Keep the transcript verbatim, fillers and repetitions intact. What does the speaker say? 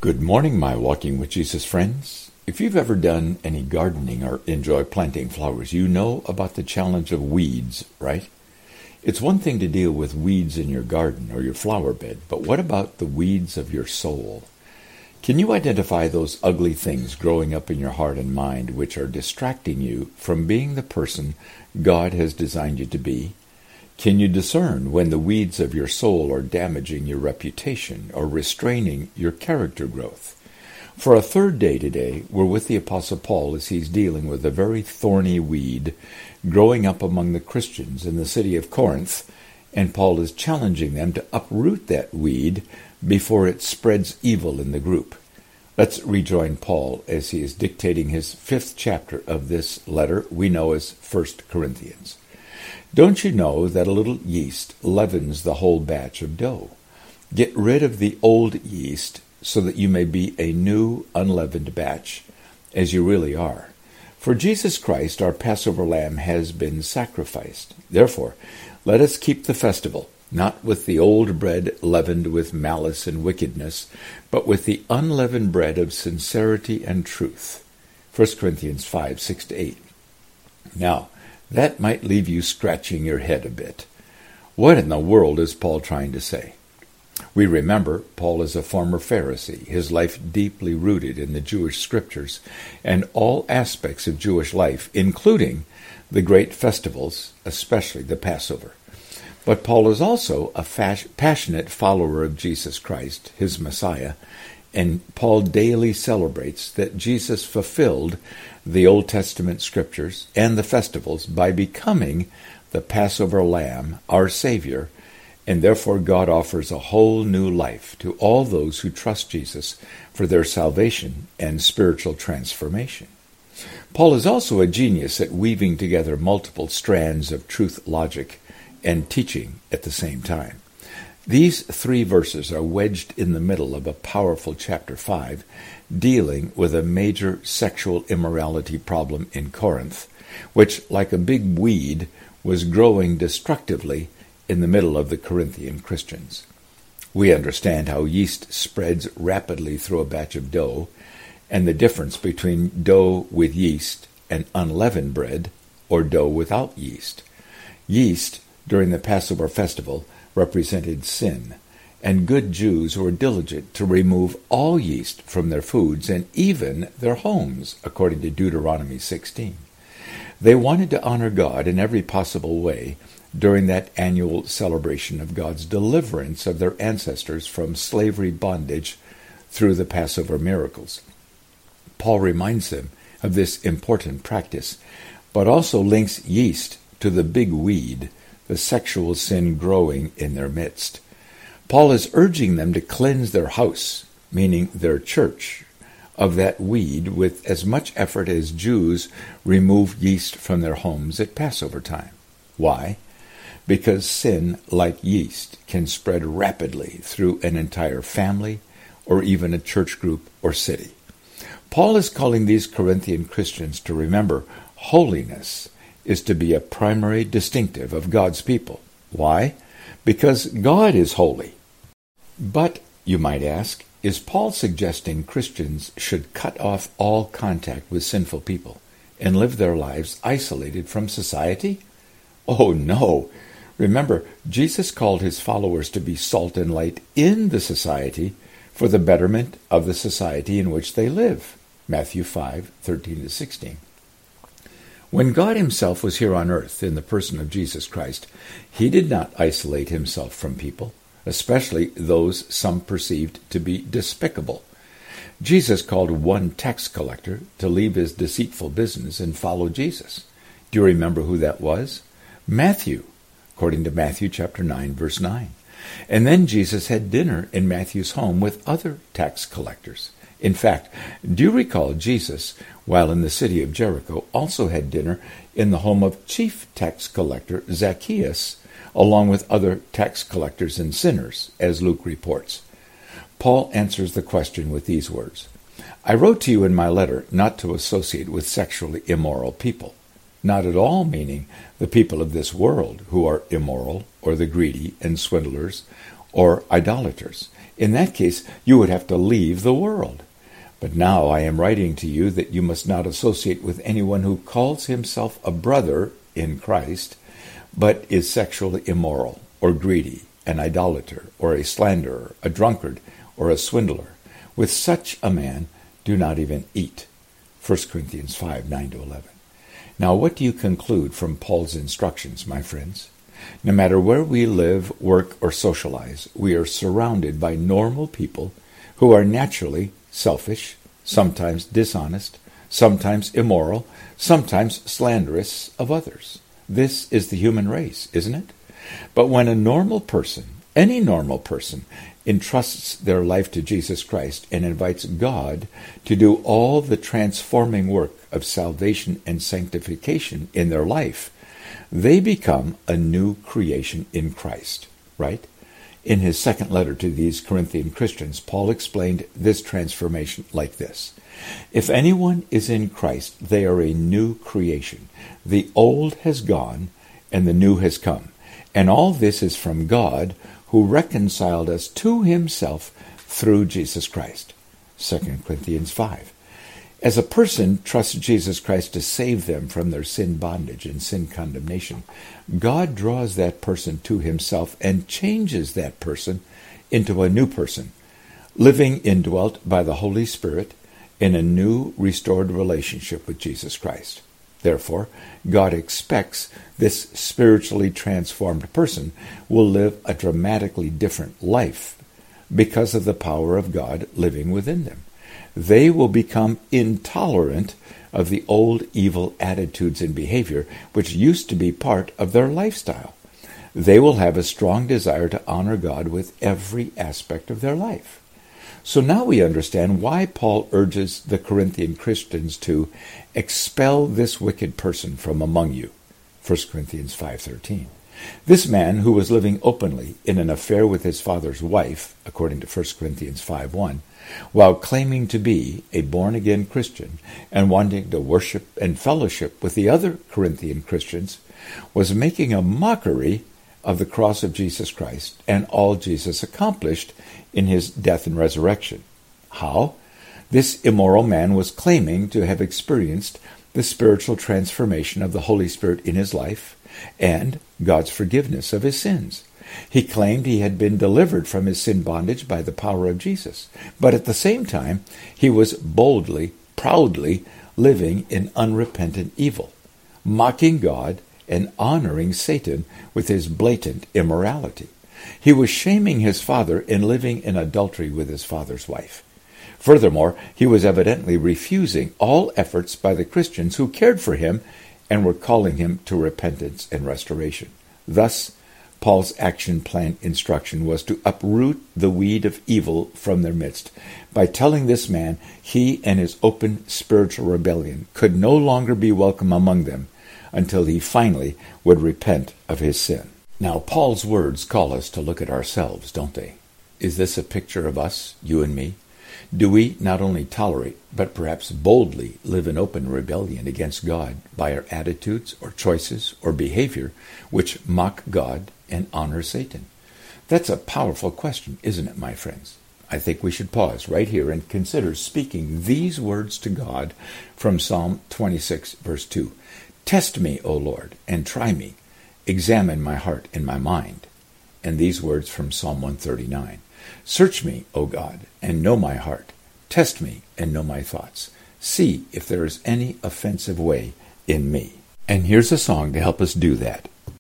Good morning, my Walking with Jesus friends. If you've ever done any gardening or enjoy planting flowers, you know about the challenge of weeds, right? It's one thing to deal with weeds in your garden or your flower bed, but what about the weeds of your soul? Can you identify those ugly things growing up in your heart and mind which are distracting you from being the person God has designed you to be? Can you discern when the weeds of your soul are damaging your reputation or restraining your character growth? For a third day today, we're with the Apostle Paul as he's dealing with a very thorny weed growing up among the Christians in the city of Corinth, and Paul is challenging them to uproot that weed before it spreads evil in the group. Let's rejoin Paul as he is dictating his fifth chapter of this letter we know as First Corinthians. Don't you know that a little yeast leavens the whole batch of dough? Get rid of the old yeast so that you may be a new unleavened batch, as you really are. For Jesus Christ, our Passover lamb, has been sacrificed. Therefore, let us keep the festival, not with the old bread leavened with malice and wickedness, but with the unleavened bread of sincerity and truth. First Corinthians five, six to eight. Now, that might leave you scratching your head a bit. What in the world is Paul trying to say? We remember Paul is a former Pharisee, his life deeply rooted in the Jewish scriptures and all aspects of Jewish life, including the great festivals, especially the Passover. But Paul is also a fas- passionate follower of Jesus Christ, his Messiah, and Paul daily celebrates that Jesus fulfilled the Old Testament scriptures and the festivals by becoming the Passover lamb, our Savior, and therefore God offers a whole new life to all those who trust Jesus for their salvation and spiritual transformation. Paul is also a genius at weaving together multiple strands of truth, logic, and teaching at the same time. These three verses are wedged in the middle of a powerful chapter five, dealing with a major sexual immorality problem in Corinth, which, like a big weed, was growing destructively in the middle of the Corinthian Christians. We understand how yeast spreads rapidly through a batch of dough, and the difference between dough with yeast and unleavened bread, or dough without yeast. Yeast, during the Passover festival, represented sin, and good Jews were diligent to remove all yeast from their foods and even their homes, according to Deuteronomy sixteen. They wanted to honor God in every possible way during that annual celebration of God's deliverance of their ancestors from slavery bondage through the Passover miracles. Paul reminds them of this important practice, but also links yeast to the big weed, the sexual sin growing in their midst. Paul is urging them to cleanse their house, meaning their church, of that weed with as much effort as Jews remove yeast from their homes at Passover time. Why? Because sin, like yeast, can spread rapidly through an entire family or even a church group or city. Paul is calling these Corinthian Christians to remember holiness is to be a primary distinctive of God's people. Why? Because God is holy. But, you might ask, is Paul suggesting Christians should cut off all contact with sinful people and live their lives isolated from society? Oh, no. Remember, Jesus called his followers to be salt and light in the society for the betterment of the society in which they live. Matthew five, thirteen to sixteen. When God himself was here on earth in the person of Jesus Christ, he did not isolate himself from people, especially those some perceived to be despicable. Jesus called one tax collector to leave his deceitful business and follow Jesus. Do you remember who that was? Matthew, according to Matthew chapter nine, verse nine. And then Jesus had dinner in Matthew's home with other tax collectors. In fact, do you recall Jesus, while in the city of Jericho, also had dinner in the home of chief tax collector Zacchaeus, along with other tax collectors and sinners, as Luke reports. Paul answers the question with these words, I wrote to you in my letter not to associate with sexually immoral people, not at all meaning the people of this world who are immoral, or the greedy and swindlers, or idolaters. In that case, you would have to leave the world. But now I am writing to you that you must not associate with anyone who calls himself a brother in Christ, but is sexually immoral, or greedy, an idolater, or a slanderer, a drunkard, or a swindler. With such a man, do not even eat. First Corinthians five, nine to eleven. Now, what do you conclude from Paul's instructions, my friends? No matter where we live, work, or socialize, we are surrounded by normal people who are naturally selfish, sometimes dishonest, sometimes immoral, sometimes slanderous of others. This is the human race, isn't it? But when a normal person, any normal person, entrusts their life to Jesus Christ and invites God to do all the transforming work of salvation and sanctification in their life, they become a new creation in Christ, right? In his second letter to these Corinthian Christians, Paul explained this transformation like this. If anyone is in Christ, they are a new creation. The old has gone, and the new has come. And all this is from God, who reconciled us to himself through Jesus Christ. Second Corinthians five. As a person trusts Jesus Christ to save them from their sin bondage and sin condemnation, God draws that person to himself and changes that person into a new person, living indwelt by the Holy Spirit in a new, restored relationship with Jesus Christ. Therefore, God expects this spiritually transformed person will live a dramatically different life because of the power of God living within them. They will become intolerant of the old evil attitudes and behavior which used to be part of their lifestyle. They will have a strong desire to honor God with every aspect of their life. So now we understand why Paul urges the Corinthian Christians to expel this wicked person from among you. First Corinthians five thirteen. This man who was living openly in an affair with his father's wife, according to First Corinthians five one, while claiming to be a born-again Christian and wanting to worship and fellowship with the other Corinthian Christians, was making a mockery of the cross of Jesus Christ and all Jesus accomplished in his death and resurrection. How? This immoral man was claiming to have experienced the spiritual transformation of the Holy Spirit in his life and God's forgiveness of his sins. He claimed he had been delivered from his sin bondage by the power of Jesus, but at the same time, he was boldly, proudly living in unrepentant evil, mocking God and honoring Satan with his blatant immorality. He was shaming his father in living in adultery with his father's wife. Furthermore, he was evidently refusing all efforts by the Christians who cared for him and were calling him to repentance and restoration. Thus, Paul's action plan instruction was to uproot the weed of evil from their midst by telling this man he and his open spiritual rebellion could no longer be welcome among them until he finally would repent of his sin. Now, Paul's words call us to look at ourselves, don't they? Is this a picture of us, you and me? Do we not only tolerate, but perhaps boldly live in open rebellion against God by our attitudes or choices or behavior which mock God and honor Satan? That's a powerful question, isn't it, my friends? I think we should pause right here and consider speaking these words to God from Psalm twenty-six, verse two. Test me, O Lord, and try me. Examine my heart and my mind. And these words from Psalm one thirty-nine. Search me, O God, and know my heart. Test me and know my thoughts. See if there is any offensive way in me. And here's a song to help us do that.